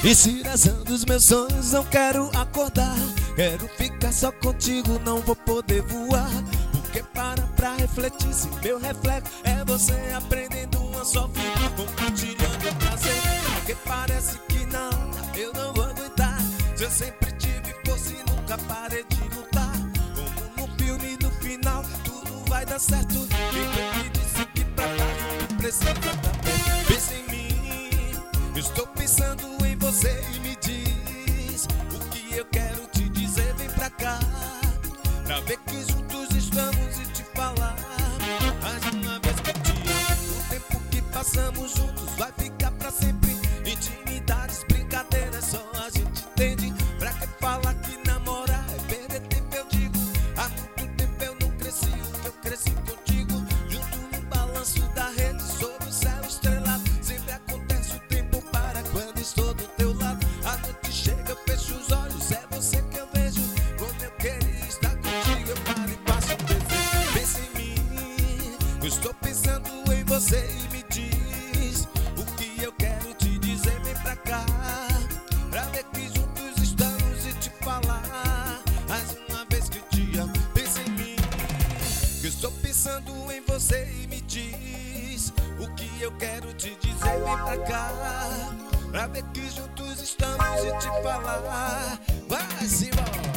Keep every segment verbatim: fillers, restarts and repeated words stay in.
Inspiração dos meus sonhos, não quero acordar. Quero ficar só contigo, não vou poder voar. Porque para pra refletir se meu reflexo é você aprendendo uma só vida, compartilhando o prazer. Porque parece que não, eu não vou aguentar. Se eu sempre tive força e nunca parei de lutar. Como no filme, no final, tudo vai dar certo. Quem me disse que pra cá não precisa dar perto. Pensa em mim, eu estou pensando em você e me diz o que eu quero te dizer. Vem pra cá, pra ver que juntos estamos e te falar mais uma vez que te amo. O tempo que passamos juntos vai ficar pra sempre. Intimidades, brincadeiras, só a gente entende. Pra que falar que namorar é perder tempo, eu digo. Há muito tempo eu não cresci o que eu cresci contigo. Junto no balanço da rede, sob o céu estrelado. Sempre acontece o tempo para quando estou do teu lado. A noite chega, eu fecho os olhos, é você que eu vejo. Como eu queria estar contigo, eu paro e passo um desejo. Pensa em mim, eu estou pensando em você e me diz o que eu quero te dizer. Vem pra cá, pra ver que juntos estamos e te falar mais uma vez que te amo. Pensa em mim, eu estou pensando em você e me diz o que eu quero te dizer. Vem pra cá, pra ver que juntos estamos e te falar. Vai-se embora.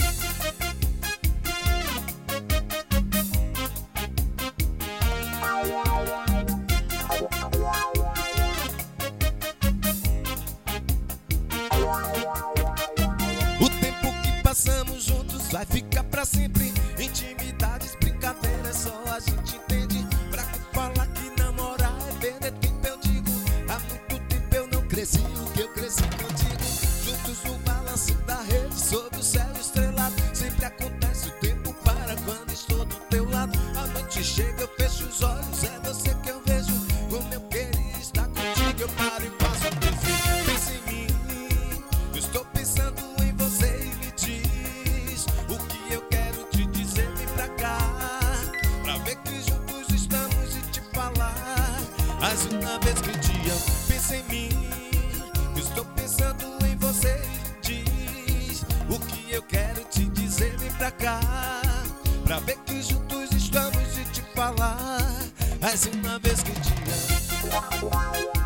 O tempo que passamos juntos vai ficar pra sempre. Intimidades, brincadeiras, só a gente entende. Pra que falar que namorar é perder tempo, eu digo. Há muito tempo eu não cresci o que eu cresci contigo. Juntos no balanço da rede, sob o céu estrelado. Sempre acontece o tempo para quando estou do teu lado. A noite chega, eu fecho os olhos, é você que eu vejo. Como eu queria estar contigo, eu paro e passo um desejo. Pensa em mim, eu estou pensando em você e me diz o que eu quero te dizer. Vem pra cá, pra ver que juntos estamos e te falar mais uma vez que te amo. Pensa em mim, eu estou pensando em você e me diz o que eu quero te dizer. Vem pra cá, pra ver que juntos estamos e te falar mais uma vez que te amo.